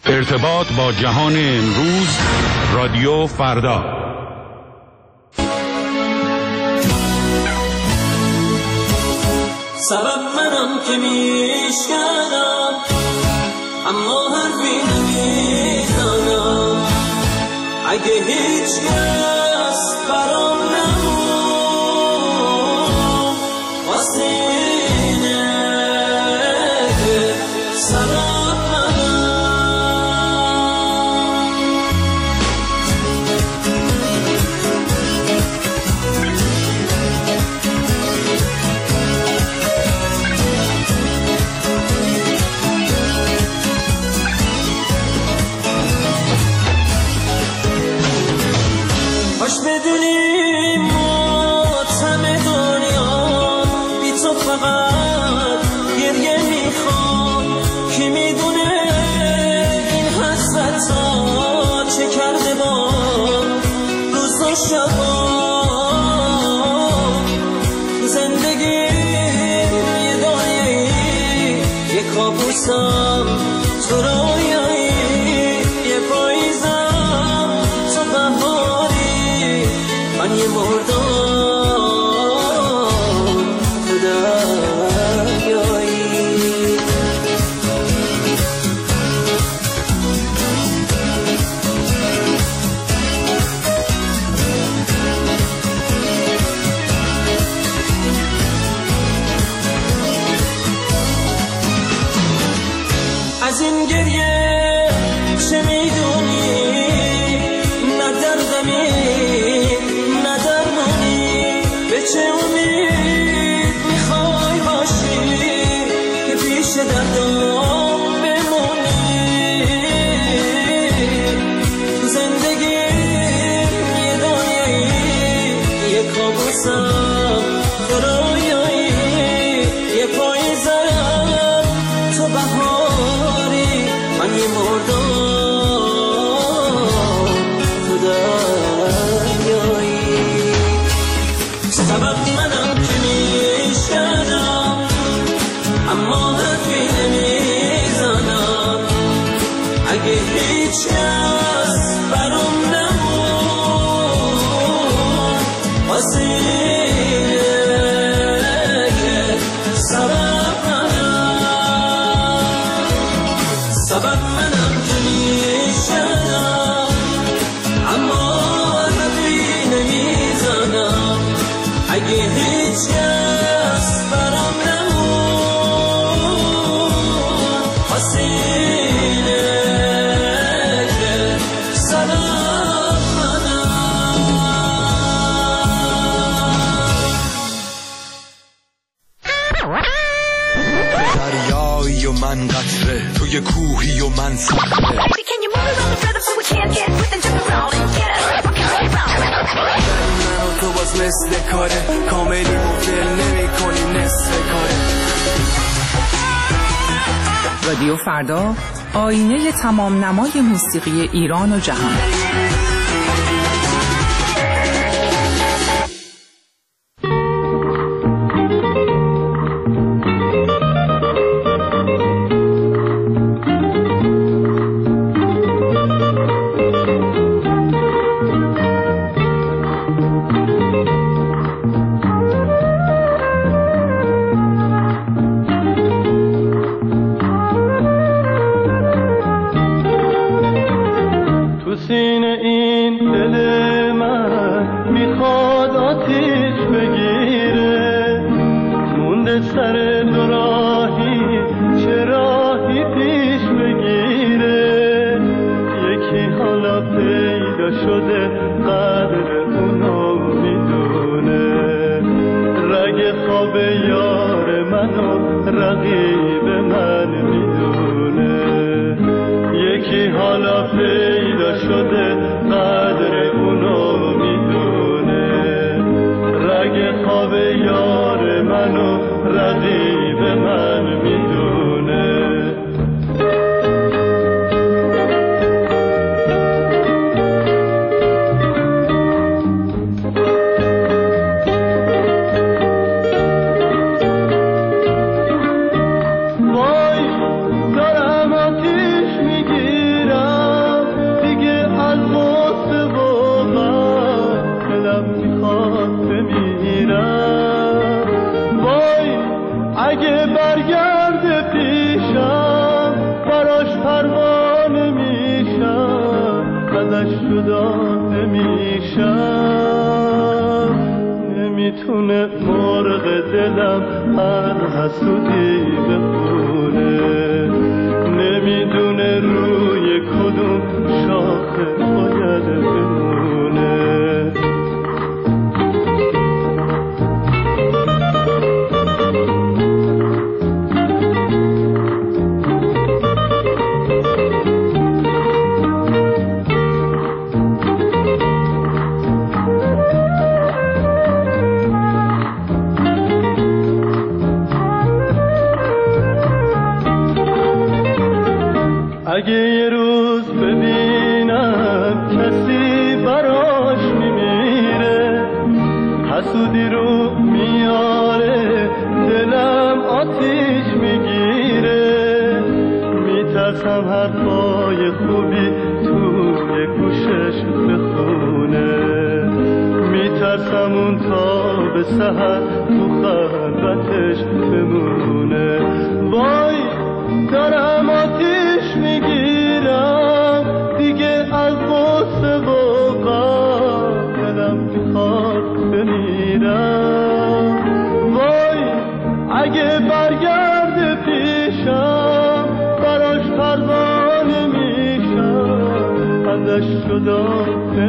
ارتباط با جهان امروز، رادیو فردا. سبب منم که میشکنم اما حرفی نمیزنم. اگه هیچ کس برام نمون واسه اینه که سبب باش بدونی ماتم دنیا بی تو فقط گریه میخوام. کی میدونه این حسرت ها چه کرده با روز و شبا. زندگیم یه دنیایی یه کابوسم تو رویایی یه پاییزم تو بهاری من یه مردم تو دریایی. از این گریه چه میدونی؟ نه دردمی نه درمانی. به چه امید میخوای باشی که پیش دردم بمونی؟ تو زندگیم یه دنیایی یه کابوسم تو رویایی یه پاییزم تو بهاری من یه مردم تو دریایی. سبب منم که میشکنم اما حرفی نمیزنم. اگه هیچ کس برام نمون واسه اینه که سبب منم که میشکنم اما حرفی نمیزنم. اگه هیچ کس برام نمون واسه اینه که سبب منم. دریایی و من قطره، توی کوهی و من صخره. من و تو باز مثل کاره کاملی مفل نمی کنی نصف کاره. رادیو فردا، آینه تمام نمای موسیقی ایران و جهان. وای دارم آتیش میگیرم جدا نمیشم، نمیتونه مرغ دلم هر حسودی بخونه، نمیدونه روی کدوم شاخه باید بمونه. اگه یه روز ببینم کسی براش میمیره، حسودی رو میاره دلم آتیش میگیره، میترسم حرفای خوبی توی گوشش بخونه، میترسم اون تا به سحر تو خلوتش بمونه. وای دارم آتیش میگیرم دیگه از غصه و غم، دلم میخواد بمیرم. وای اگه برگرده پیشم براش پروانه میشم، ازش جدا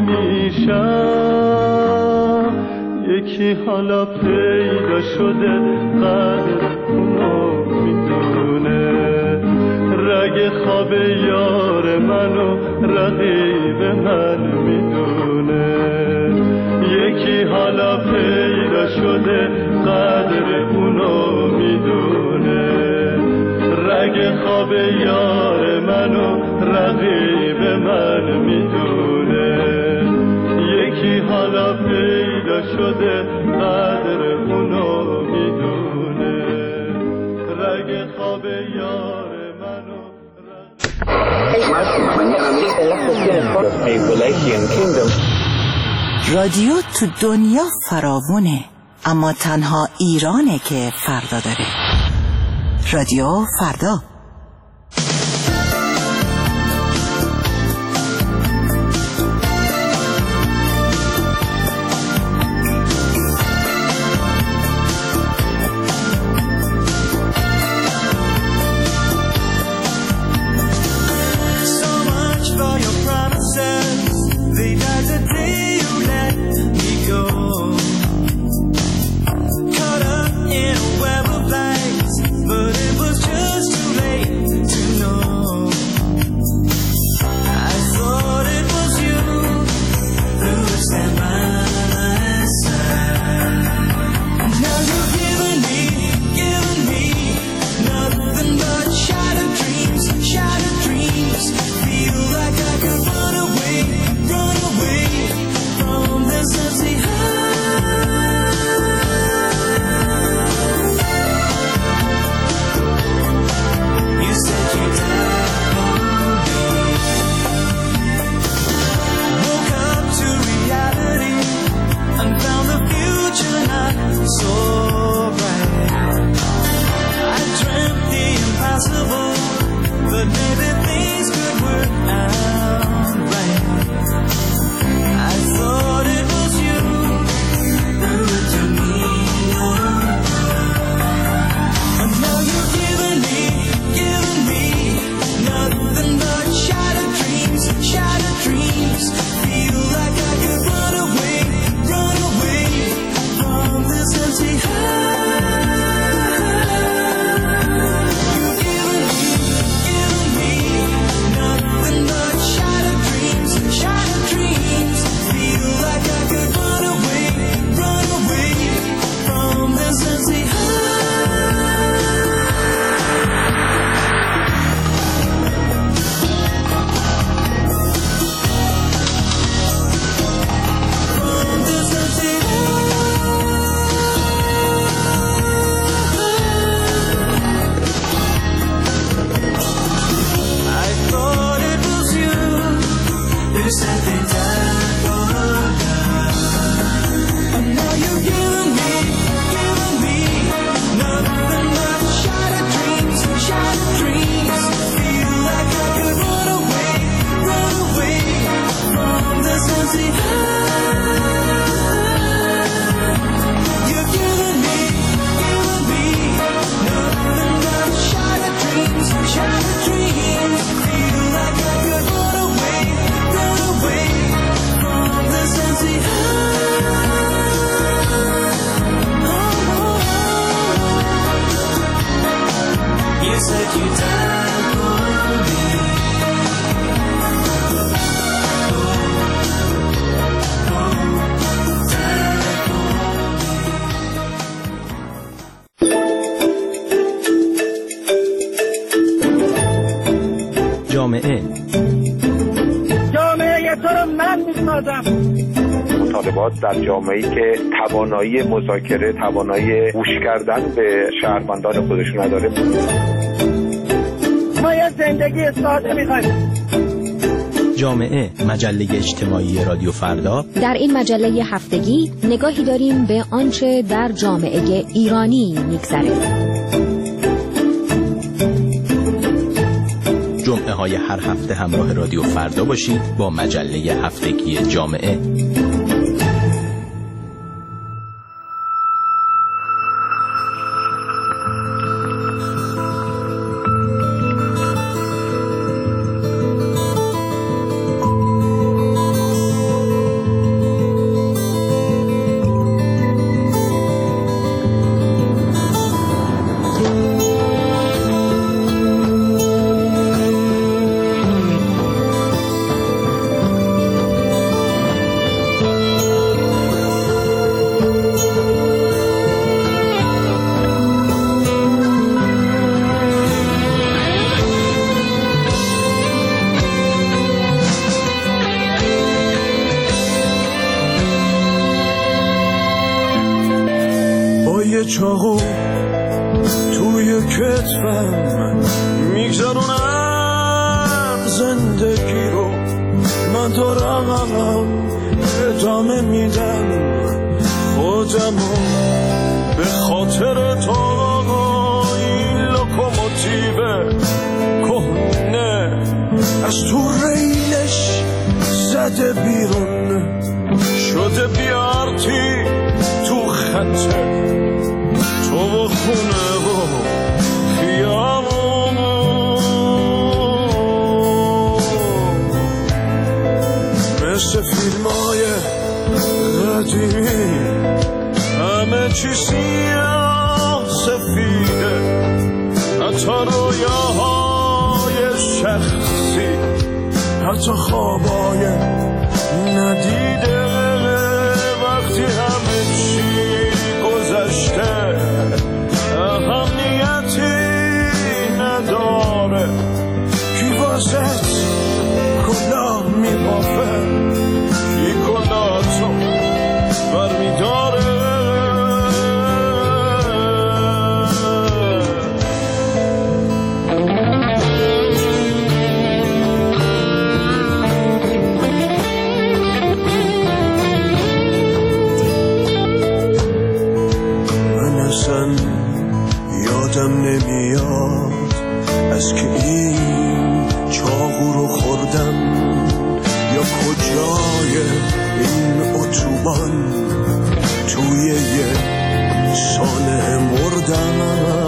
نمیشم. یکی حالا پیدا شده قدر اونو میدونه، رگ خواب یار منو رقیب من میدونه. یکی حالا پیدا شده قدر اونو میدونه، رگ خواب یار منو رقیب من میدونه. یکی حالا پیدا شده قدر اونو میدونه، رگ خواب یار منو رادیو تو دنیا فراوونه، اما تنها ایرانه که فردا داره. رادیو فردا. Caught up in a web of lights, but it was just too late. جامعه تو رو من میسازم. مطالبات در جامعه‌ای که توانایی مذاکره، توانایی گوش کردن به شهروندان خودشون نداره. ما یه زندگی ساده می‌خوایم. جامعه، مجله اجتماعی رادیو فردا. در این مجله هفتگی نگاهی داریم به آنچه در جامعه ایرانی می‌گذره. جمعه های هر هفته همراه رادیو فردا باشید با مجله هفتگی جامعه. چاقو توی کتفم میگذرونم زندگی رو، من دارم ادامه میدم خودمو به خاطر تا این لوکوموتیو کهنه از تو ریلش زده بیرون شده بیارتی تو خطه تو و خونه و خیابون مثل فیلمای قدیمی همه چی سیاه سفیده، حتی رویاهای شخصی، حتی خوابای ندیده. وقتی همه چی گذشته اهمیتی نداره، کی واسه کلاه میبافه، کی کلاهتو برمیداره. یادم نمیاد از که این چاقو رو خوردم یا کجای این اتوبان توی یه سانه مردم.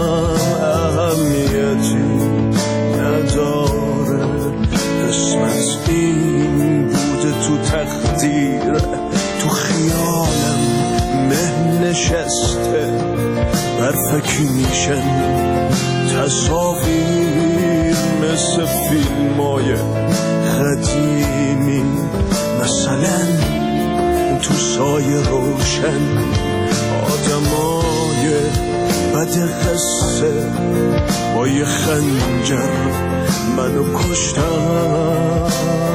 اهمیتی نداره، اسم از این بوده تو تقدیر، تو خیالم مه نشسته، برفکی میشن تصاویر مثل فیلمای قدیمی، مثلا تو سایه روشن آدمای بد قصه با یه خنجر منو کشتن.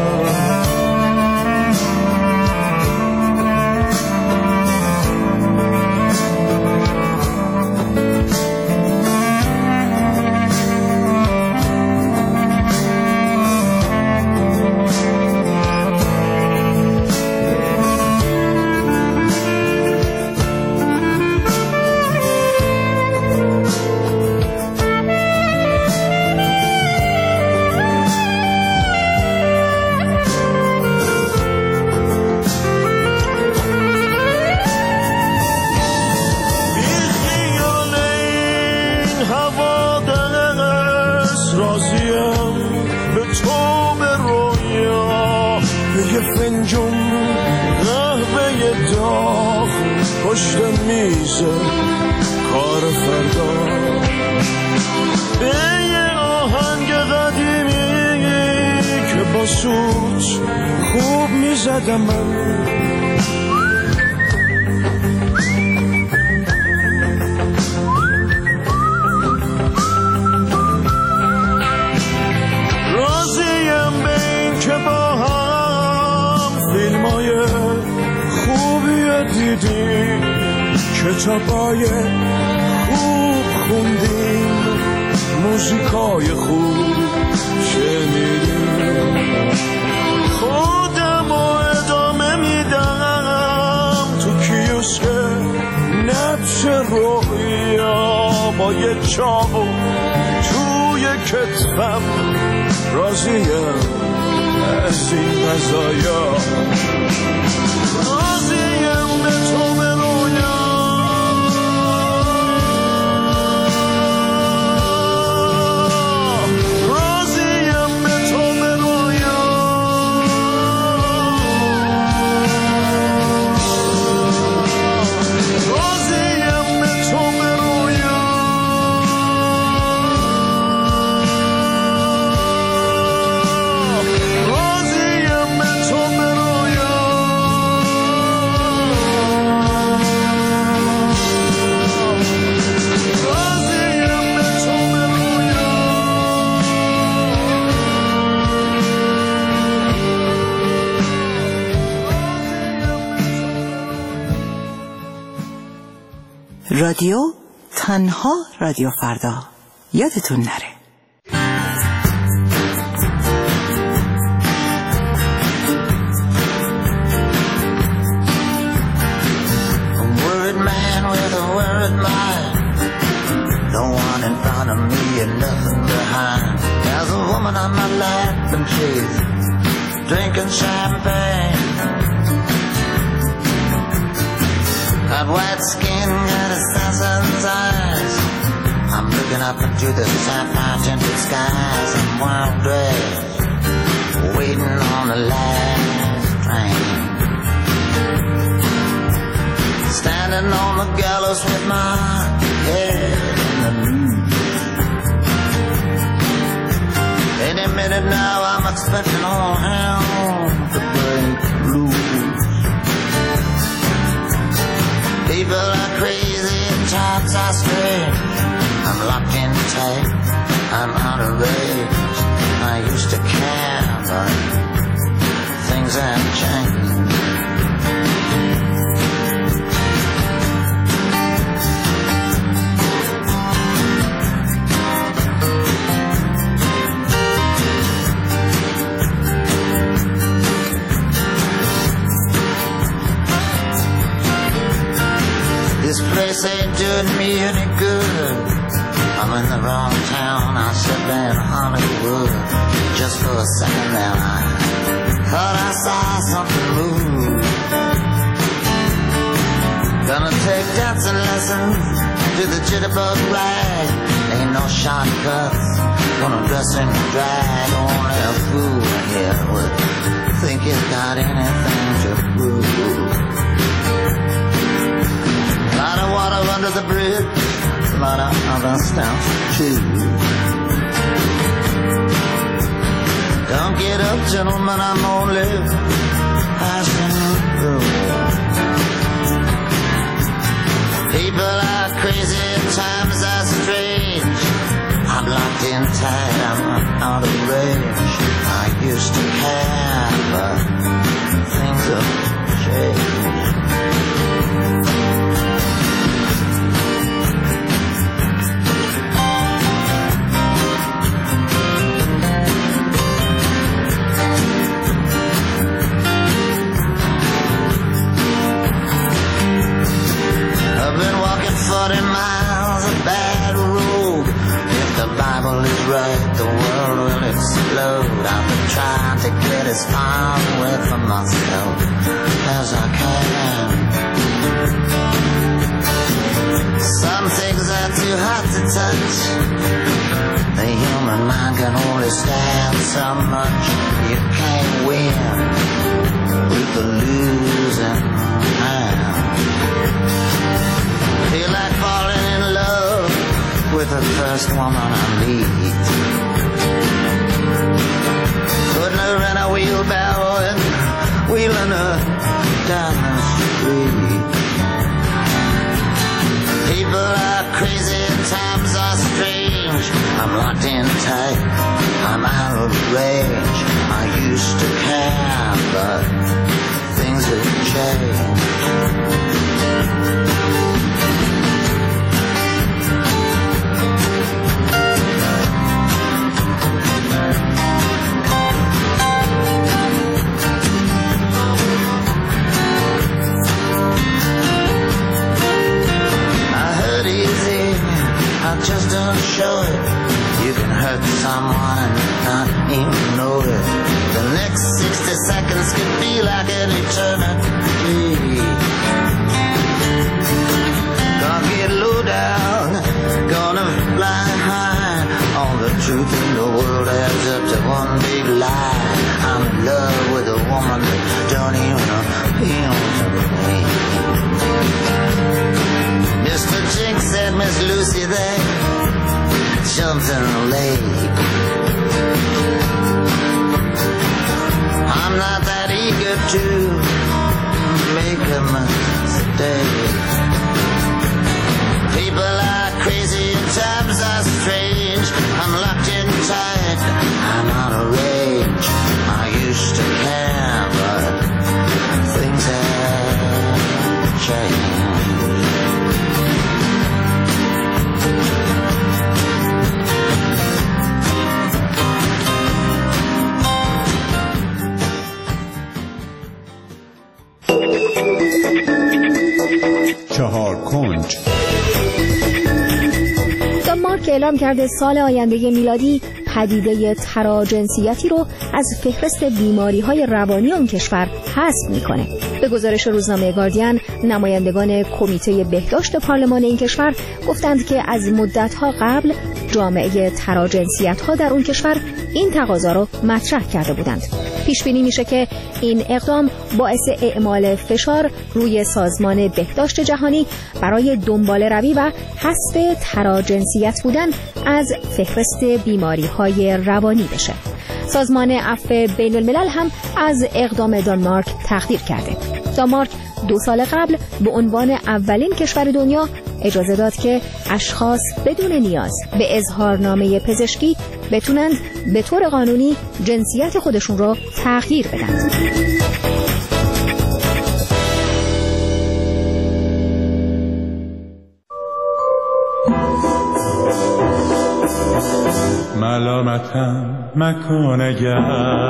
پشت میز کار فردا به یه آهنگ قدیمی که با سوت خوب میزدم من. راضی چیزای خوبی دیدیم، کتابای خوب خوندیم، موزیکای خوب شنیدیم. خودم رو ادامه میدم تو کیوسک نبش رویا، با یه چاقو توی کتفم راضیم از این غذایا، راضیم به تو به رویا، راضیم به تو به رویا، راضیم به تو به رویا. رادیو تنها رادیو فردا، یادتون نره. A worried man with a worried mind, no one in front of me and nothing behind. There's a woman on my lap and she's drinking champagne. Got white skin, got assassin's eyes. I'm looking up into the sapphire-tinted skies. I'm wild dressed, waiting on the last train. Standing on the gallows with my head in the news. Any minute now I'm expecting all hell to break loose. People are crazy and times are strange. I'm locked in tight, I'm out of range. I used to care, but things have changed. This place ain't doing me any good. I'm in the wrong town, I should be in Hollywood. Just for a second there I thought I saw something move. Gonna take dancing lessons to the jitterbug rag. Ain't no shortcuts, gonna dress in drag. Only a fool here would think he's got anything to prove. Lot of water under the bridge, a lot of other stuff too. Don't get up, gentlemen, I'm only passing through. People are crazy, times are strange. I'm locked in tight, I'm out of range. I used to care, but things have changed. I've been walking 40 miles of bad road. If the Bible is right, the world will explode. I've been trying to get as far away from myself as I can. Some things are too hot to touch. The human mind can only stand so much. You can't win with the losing hand. Feel like falling in love with the first woman I meet. Putting her in a wheelbarrow and wheeling her down the street. People are crazy and times are strange. I'm locked in tight, I'm out of range. I used to care, but things even know it. The next 60 seconds could be like an eternity. Gonna get low down, gonna fly high. All the truth in the world adds up to one big lie. I'm in love with a woman that don't even appeal to me. Mr. Chink said, Miss Lucy there jumps in the lake. I'm not that eager to make a mistake. People are crazy and times are strange. I'm locked in tight, I'm out of range. I used to care, but things have changed. چهار کنج. دانمارک اعلام کرده سال آینده میلادی پدیده تراجنسیتی رو از فهرست بیماری‌های روانی اون کشور حذف می‌کنه. به گزارش روزنامه گاردین، نمایندگان کمیته بهداشت پارلمان این کشور گفتند که از مدت‌ها قبل جامعه تراجنسیت‌ها در اون کشور این تقاضا رو مطرح کرده بودند. پیش بینی میشه که این اقدام باعث اعمال فشار روی سازمان بهداشت جهانی برای دنبال روی و حذف تراجنسیت بودن از فهرست بیماری‌های روانی بشه. سازمان عفو بین الملل هم از اقدام دانمارک تقدیر کرده. دانمارک 2 سال قبل به عنوان اولین کشور دنیا اجازه داد که اشخاص بدون نیاز به اظهارنامه پزشکی بتونند به طور قانونی جنسیت خودشون رو تغییر بدن. ملامتم مکن اگر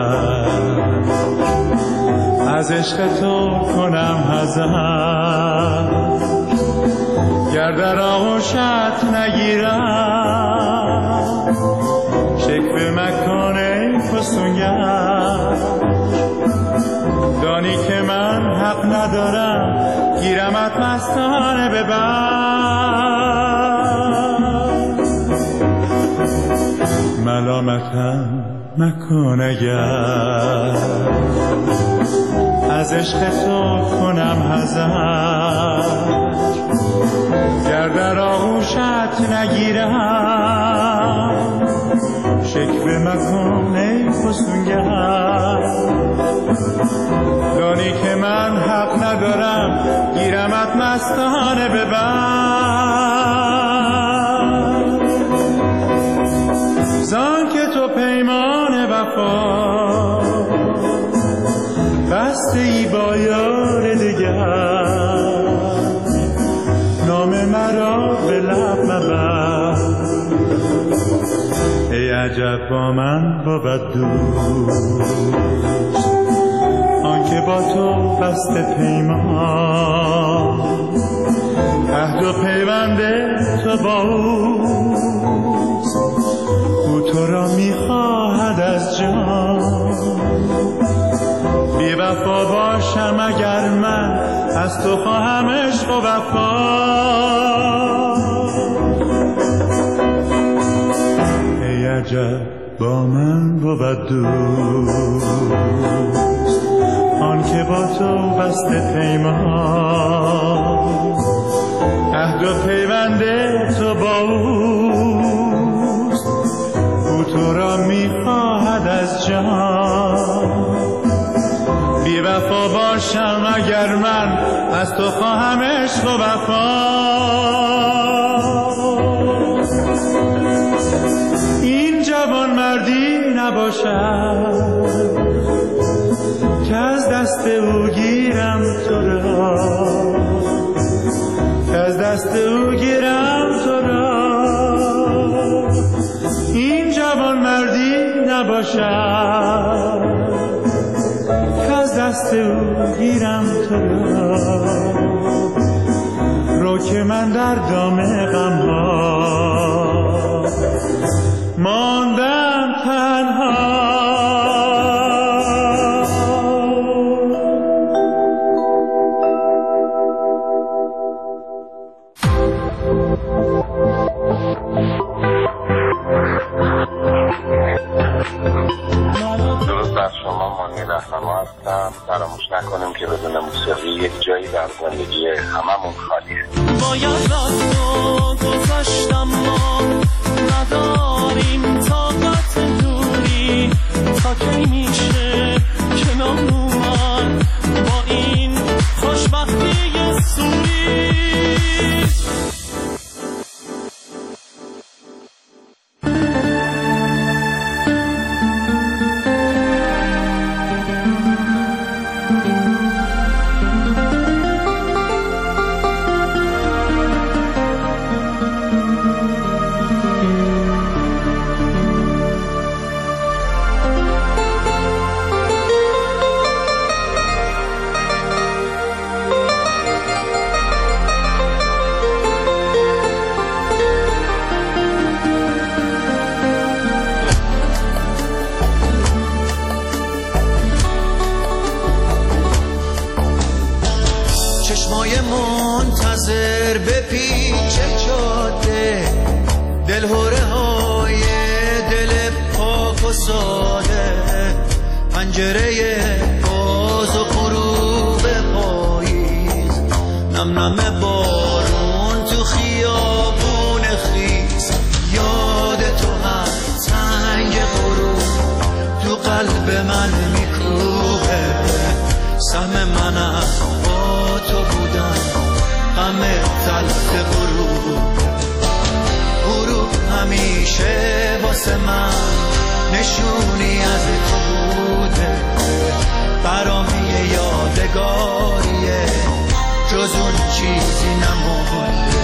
از عشق تو کنم حذر، گر در آغوشت نگیرم شکوه مکن ای فسونگر. دانی که من حق ندارم گیرمت مستانه ببر. ملامتم مکن اگر از عشق تو کنم حذر، گر در آغوشت نگیرم شکوه مکن ای فسونگر. دانی که من حق ندارم گیرمت مستانه ببر. زان که تو پیمان وفا بسته ای با یار دگر، نام مرا به لب مبر. ای عجب با من بود دوست آنکه با تو بسته پیمان، عهد و پیوند تو با اوست، او تو را میخواهد از جان. بی وفا باشم اگر من از تو خواهم عشق و وفا. ای عجب با من بود دوست آن که با تو بسته پیمان، عهد و پیوند تو با اوست، او تو را میخواهد از جان. بی وفا باشم اگر من از تو خواهم عشق و وفا. این جوان مردی نباشد که از دست او گیرم تو را، که از دست او گیرم تو را. این جوان مردی نباشد که از دست او گیرم تو را. رو که من در دام غم‌ها ماندم تنها. بر شما مانی رهنما هستم. فراموش نکنیم که بدون موسیقی یک جایی در زندگی هممون خالیه. باید رفت و گذاشتم ما نداریم طاقت دوری تا کی میشه کنار من با این خوشبختی سوری. منتظر به پیچ جاده دلهوره های دل پاک و ساده پنجره باز و غروب پاییز نم نم بارون تو خیابون خیز یاد تو هر تنگ غروب تو قلب من میکوبه سهم من با تو بودن همه تلخ غروب همیشه واسه من نشونی از تو بوده برام یه یادگاریه جز اون چیزی نمونده.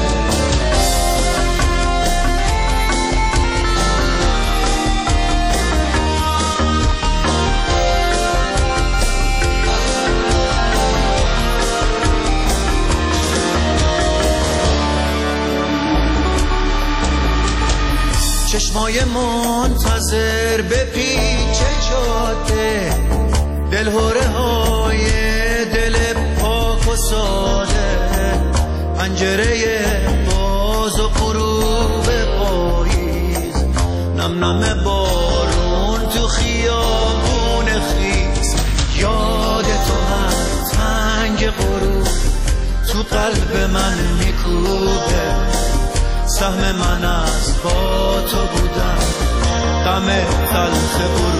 چشمای منتظر به پیچ جاده دلهوره های دل پاک و ساده پنجره باز و غروب پاییز نم نم بارون تو خیابون خیز یاد تو هر تنگ غروب تو قلب من میکوبه سهم من از با تو بودن غم تلخ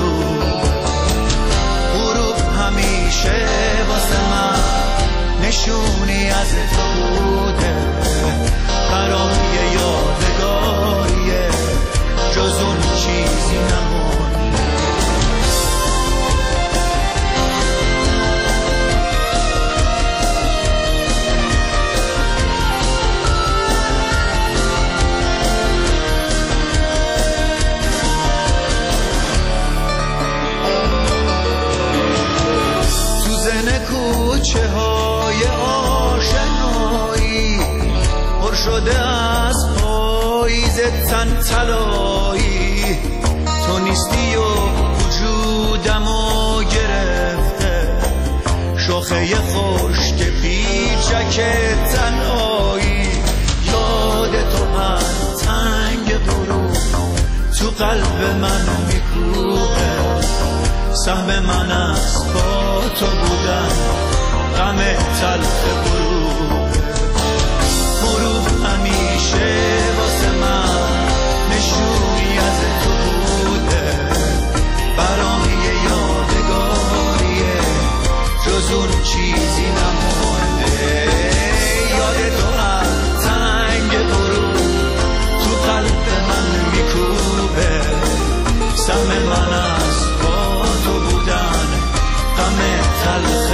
غروب همیشه واسه من نشونی از تو بوده برام یه یادگاریه جز اون چیزی نمونده. کوچه های آشنایی پر شده از پاییز تن طلایی تو نیستی و وجودمو گرفته شاخه خشک پیچک تنهایی یاد تو هر تنگ غروب تو قلب من میکوبه سهم من از با تو بودن غم تلخ غروب همیشه واسه من نشونی از تو بوده برام یه یادگاریه جز اون چیزی نمونده یاد تو هر تنگ غروب تو قلب من میکوبه سهم من از با تو بودن غم تلخ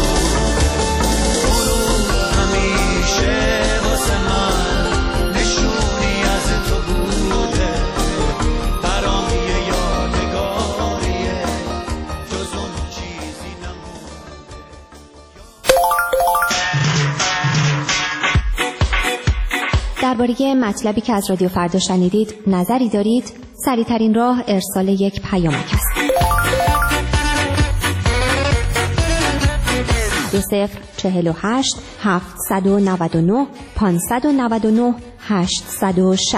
غروب همیشه واسه من نشونی از تو بوده برام یه یادگاریه جز اون چیزی نمونده. درباره مطلبی که از رادیو فردا شنیدید نظری دارید؟ سریع‌ترین راه ارسال یک پیامک است. 2048 799 599 860.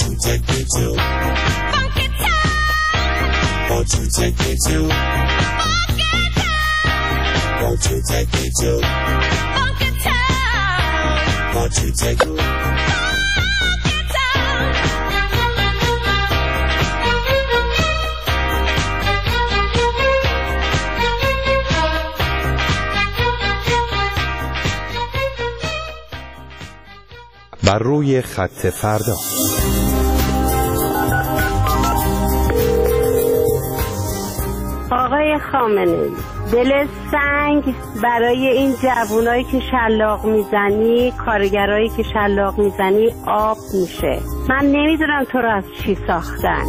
you take me to funky town? Won't you take me to funky town? Won't you take me to funky town? Won't you take me funky town? بر روی خط فردا. آقای خامنه‌ای، دل سنگ برای این جوانایی که شلاق میزنی، کارگرایی که شلاق میزنی آب میشه. من نمیدونم تو رو از چی ساختن.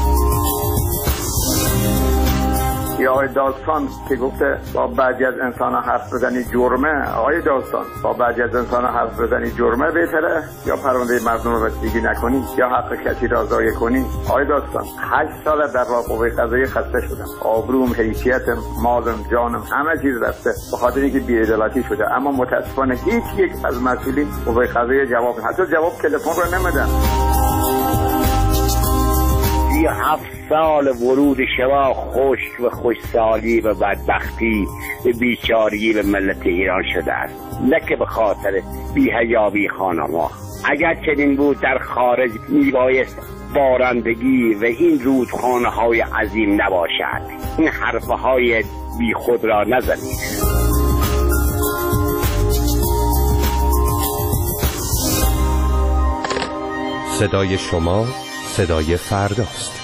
یا آقای داستان که گفته با بعضی از انسان ها حرف بزنی جرمه. آقای داستان، با بعضی از انسان ها حرف بزنی جرمه بهتره یا پرونده مردم رو رسیدگی نکنی یا حق کسی را ضایع کنی؟ آقای داستان، 8 سال در قوه قضاییه خسته شدم، آبروم، حیثیتم، مالم، جانم، همه چیز رفته به خاطر اینکه بی‌عدالتی شده. اما متاسفانه هیچ یک از مسئولین قوه قضاییه جواب، حتی جواب تلفن رو نمیدن. 7 سال ورود شما خشک و خوشسالی و بدبختی و بیچاری به ملت ایران شده است، نه که به خاطر بی‌حیایی خانم‌ها. اگر چنین بود در خارج میبایست بارندگی و این رودخانه‌های عظیم نباشد. این حرفهای بی خود را نزنید. صدای شما صدای فرداست.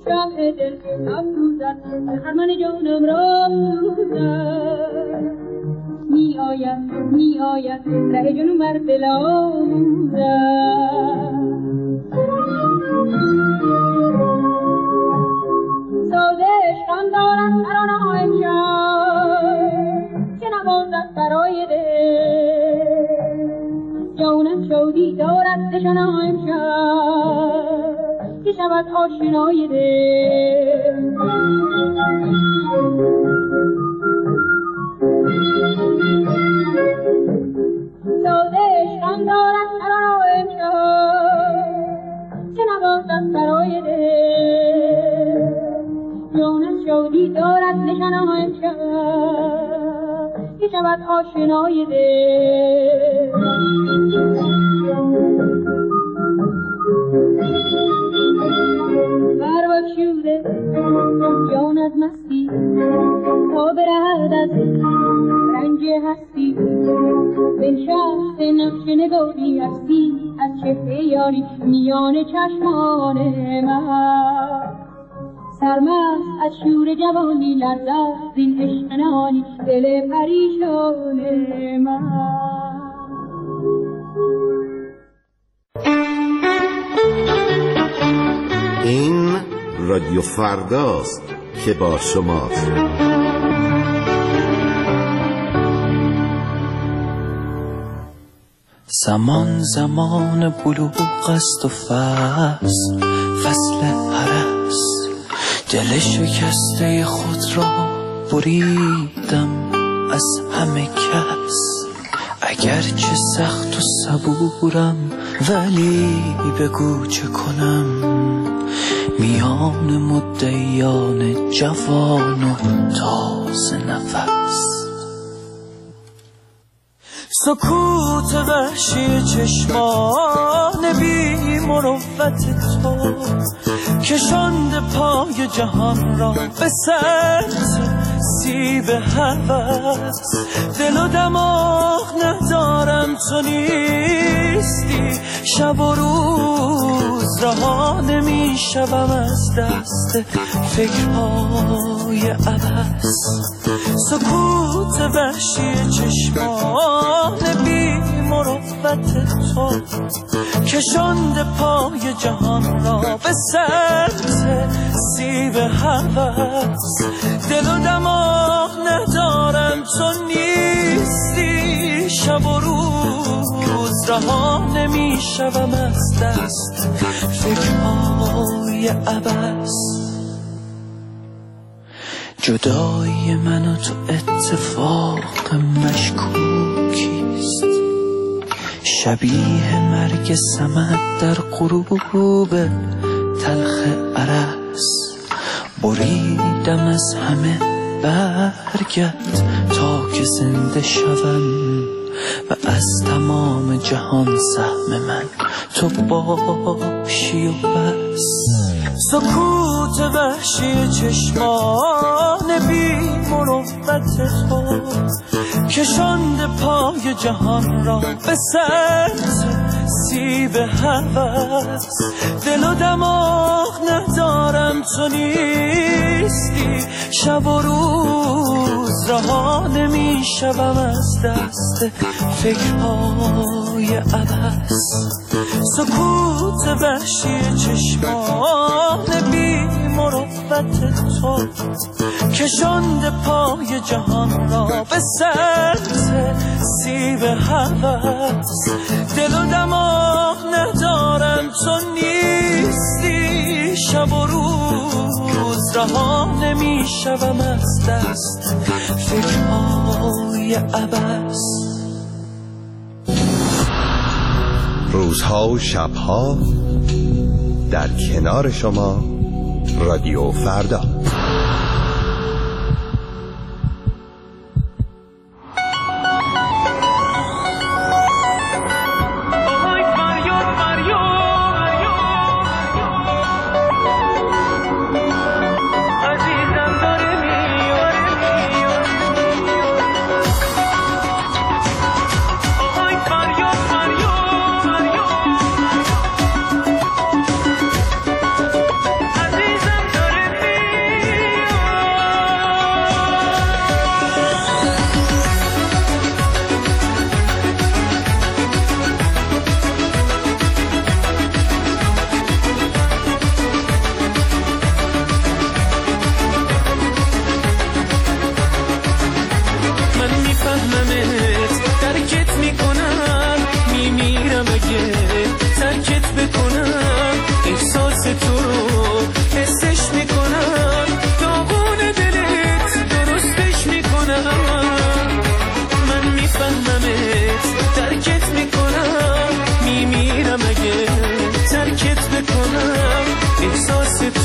شمع دل افروزد خرمن جانم را سوزد می آید ره جنون بر دل آموزد ساز عشقم دارد ترانه ها امشب که نوازد برای دل جانم شادی دارد نشانه ها امشب که شود آشنای دل ساز عشقم دارد ترانه ها امشب که نوازد برای دل جانم شادی دارد نشانه ها امشب که شود آشنای دل بربکشوده جان از مستی تا برهد از رنج هستی بنشست نقش نگاهی هستی از چهره یاری میان چشمان من سرمست از شور جوانی لرزد زین عشق نهانی دل پریشان من این رادیو فرداست که با شماست. زمان بلوغ است و فصل هرس دل شکسته خود را بریدم از همه کس اگرچه سخت و صبورم ولی بگو چه کنم میان مدعیان جوان و تازه نفس سکوت وحشی چشمان بی مروت تو کشاند پای جهان را به سطح سیب هوس دل و دماغ ندارم تو نیستی شب و روز رها نمیشوم از دست فکرهای عبث سکوت وحشی چشمان بی مروت تو کشاند پای جهان را به سطح سیب هوس دل و دماغ ندارم تو نیستی شب و روز رها نمیشوم از دست فکرهای عبث جدایی من و تو اتفاق مشکوکیست شبیه مرگ سمت در غروب تلخ ارس بریدم از همه برگت تا که زنده شوم و از تمام جهان سهم من تو باشی و بس سکوت وحشی چشمان بی مروت تو کشاند پای جهان را به سطح سیب هوس دل و دماغ ندارم تو نیستی شب و روز رها نمیشوم از دست فکرهای عبث سکوت وحشی چشمان بی مروت تو کشاند پای جهان را به سطح سیب هوس دل و دماغ ندارم تو نیستی شب و روز رها نمیشوم از دست فکرهای عبث روزها و شبها در کنار شما رادیو فردا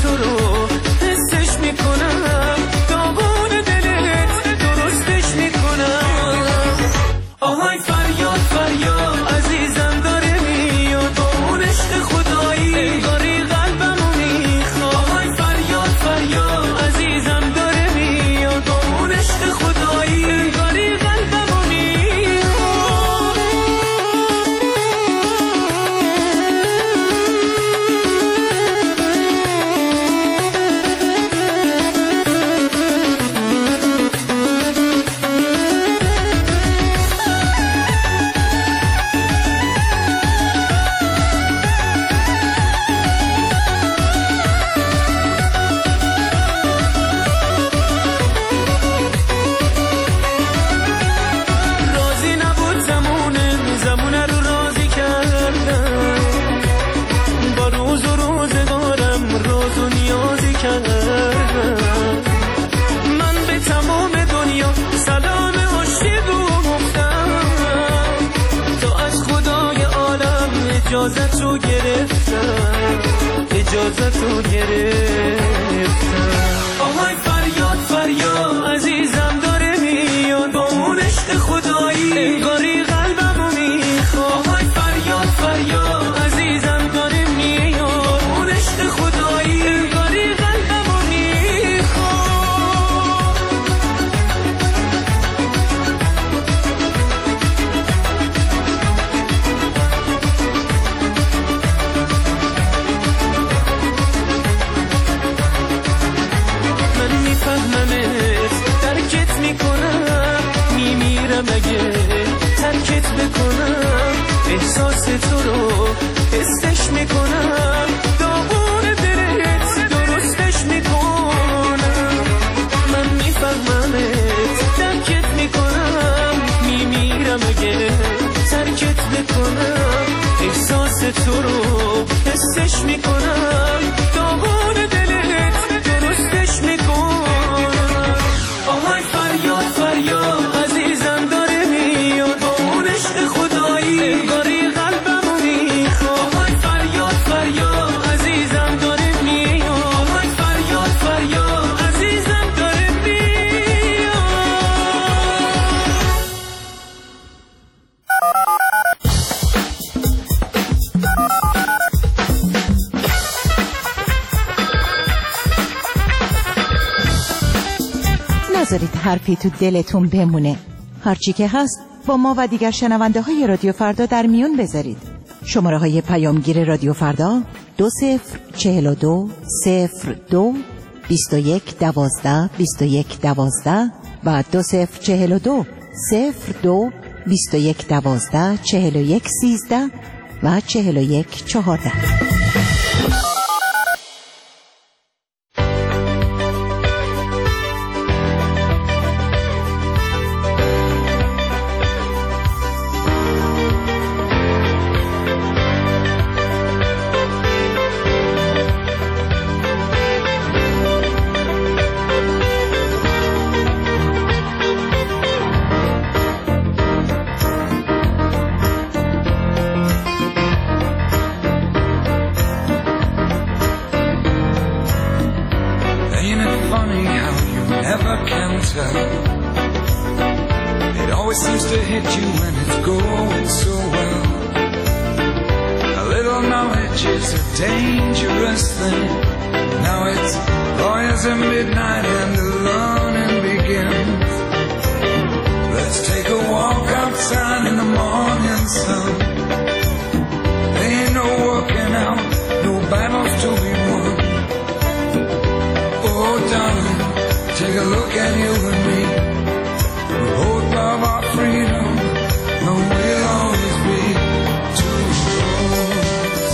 تو رو حسش میکنم، داغون دلت درستش میکنم. آهای فریاد فریاد عزیزم داره میاد، با اون عشق خدایی انگاری قلبمو میخواد. آهای فریاد فریاد عزیزم داره میاد، با اون عشق خدایی انگاری قلبمو میخواد. راضی نبود زمونه رو راضی کردم، با روز و روزگارم راز و نیازی کردم. من به تمام دنیا سلام عاشقو گفتم، تو از خدای عالم اجازتو گرفتم، اجازتو گرفتم. آهای فریاد فریاد عزیزم داره میاد، با اون عشق خدایی انگاری قلبمو میخواد. آهای فریاد فریاد عزیزم داره میاد، اون عشق خدایی انگاری قلبمو میخواد. من میفهممت، درکت میکنم، میمیرم اگه ترکت بکنم. احساس تو رو حسش میکنم، داغون دلت درستش میکنم. من میفهممت، درکت میکنم، میمیرم اگه ترکت بکنم. احساس تو رو حسش میکنم، داغون دلت درستش میکنم. آهای فریاد فریاد عزیزم داره میاد، با اون عشق خدایی انگاری قلبمو میخواد. آهای فریاد فریاد عزیزم داره میاد، آهای فریاد فریاد عزیزم داره میاد. نذارید حرفی تو دلتون بمونه. هرچی که هست با ما و دیگر شنونده های رادیو فردا در میون بذارید. شماره های پیامگیر رادیو فردا 2042 02 21 12 21 12 و 2042 02 21 12 41 13 و 41 14. It always seems to hit you when it's going so well. A little knowledge is a dangerous thing. Now it's lawyers at midnight and the learning begins. Let's take a walk outside in the morning sun. There ain't no working out, no battles to be won. Oh darling, take a look at you and me. We both love our freedom, and we'll always be two roads.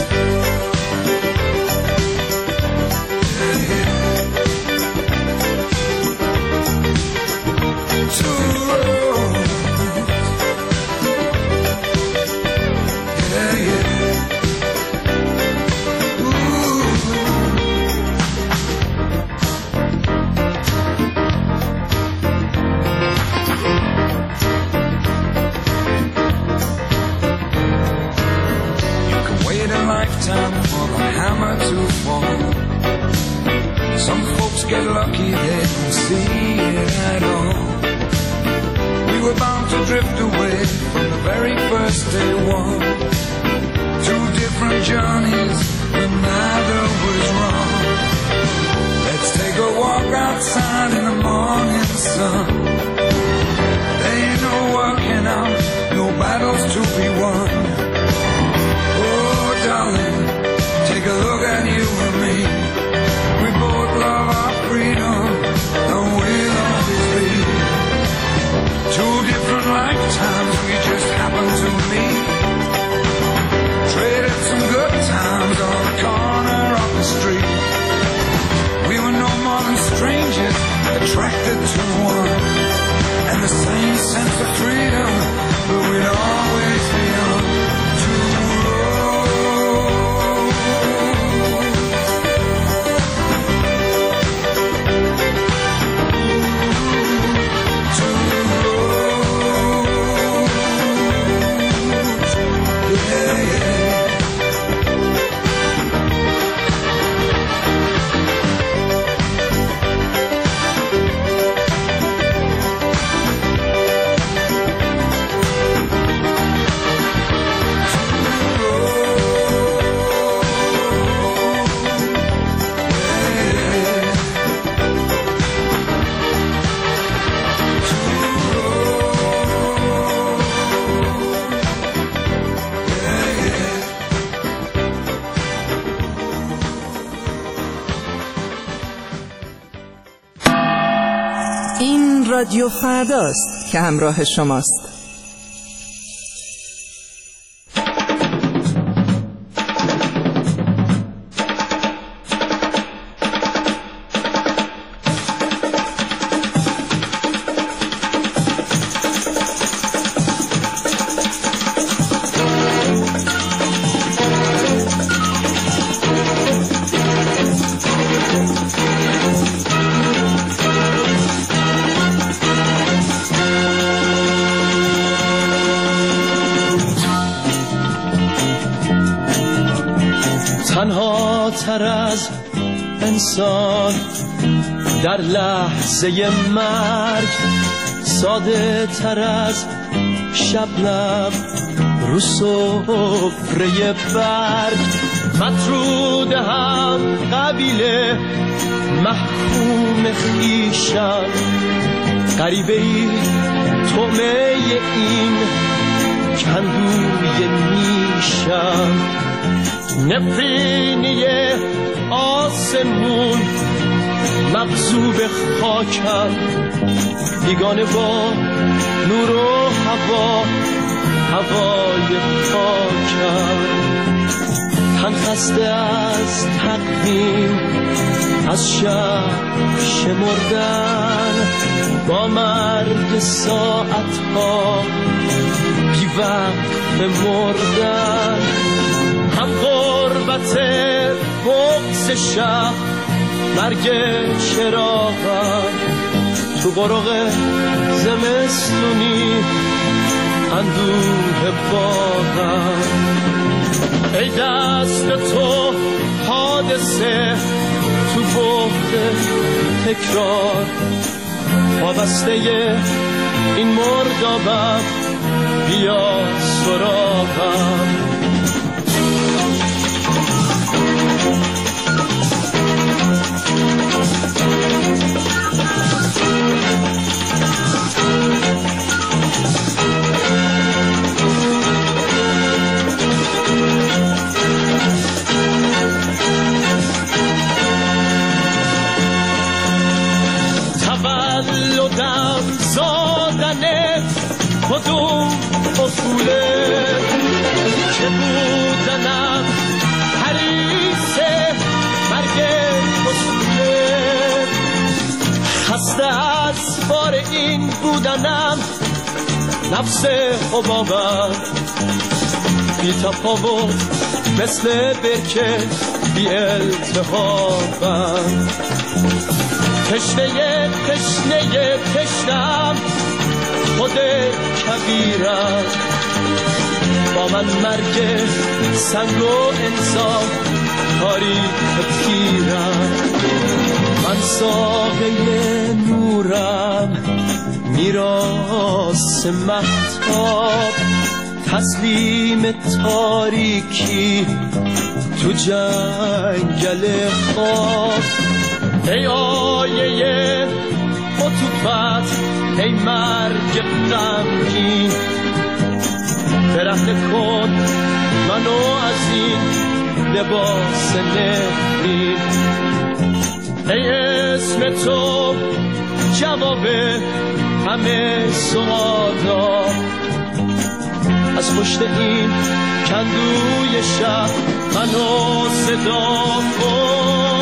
Two roads. Yeah, yeah. Ooh. Some folks get lucky, they don't see it at all. We were bound to drift away from the very first day one. Two different journeys, but neither was wrong. Let's take a walk outside in the morning sun. There ain't no working out, no battles to be won. Oh, darling, take a look at you and me. We both love our freedom, and we'll always be. Two different lifetimes, we just happen to meet. Traded some good times on the corner of the street. We were no more than strangers, attracted to one. And the same sense of freedom, but we'd always be on two رادیو فرداست که همراه شماست. تنها تر از انسان در لحظه مرگ، ساده تر از شبنم رو سفره برگ، مطرود هم قبیله محکوم خویشم، غریبه ای طعمه این کندوی نیشم، نفرینی آسمون مغصوب خاکم، بیگانه با نور و هوا هوای پاکم، تن خسته از تقویم از شب شمردن، با مرگ ساعتها بی وقت مردن، هم غربت بغض شب مرگ چراغم، تو برق زمستونی اندوه باغم، ای دست تو حادثه تو بغض تکرار، وابسته این مردابم بیا سراغم. تولدم زادن کدوم اصوله که بودنم حریص مرگ اصوله، خسته از بار این بودنم نفس حبابم، بی تفاوت مثل برکه بی التهابم، تشنه تشنم خود کبیرم، با من مرگ سنگ و انسان تاریخ تیرم، ساقه نورم میراث مهتاب تسلیم تاریکی تو جنگل خواب ای آیه عطوفت ای مرگ غمگین برهنه کن منو از این لباس نفرین ای اسم تو جواب همه سوالا از پشت این کندوی شب منو صدا کن